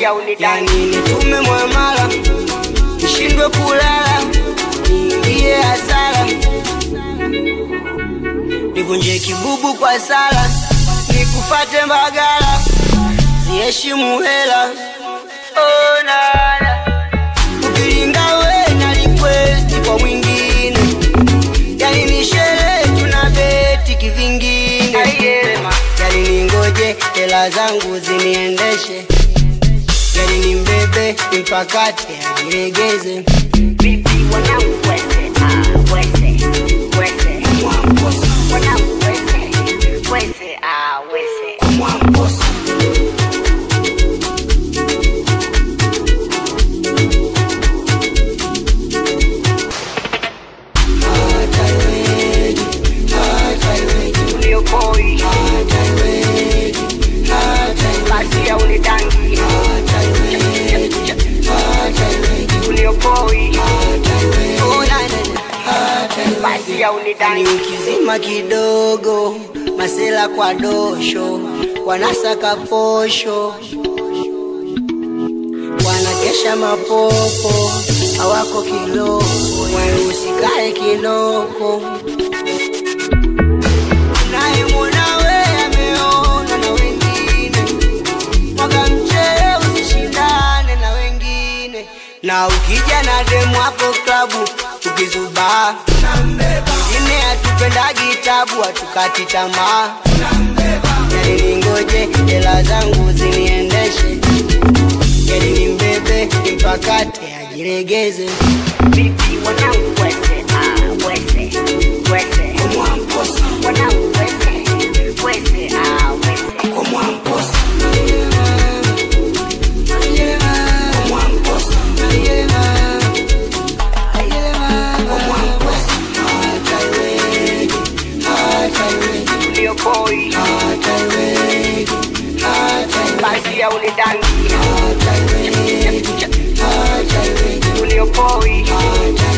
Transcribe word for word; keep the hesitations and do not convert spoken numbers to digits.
Yani nitume mwamala, nishindwe kulala, niingie hasara, nivunje kibubu kwa sala, nikufate Mbagala, siheshimu hela. Oh nana, ukilinga we na request kwa mwingine, yani ni sherehe tunabeti kivingine. Yani ningoje hela zangu ziniendeshe, yani nimbebe mpakate ajiregeze. Vipi wanangu wese, ah wese, wese wanangu wese, wese, ah wese Mwamposa ni ukizima kidogo, masela kwa dosho, wanasaka posho, wanakesha mapopo, hawako kiloko, wewe usikae kinoko. Nae mwana we ameona na wengine, mwaka mchele usishindane na wengine. Na ukija na demu hapo klabu, ukizubaa mjine atupendagi tabu, atukati tamaa. Yani ningoje hela zangu ziniendeshe, yani nimbebe mpakate ajiregeze. Vipi wanangu wese, ah wese, wese Mwamposa wanangu wese, wese, ah wese Mwamposa Boy, basi ya unidangi, Julio Boy.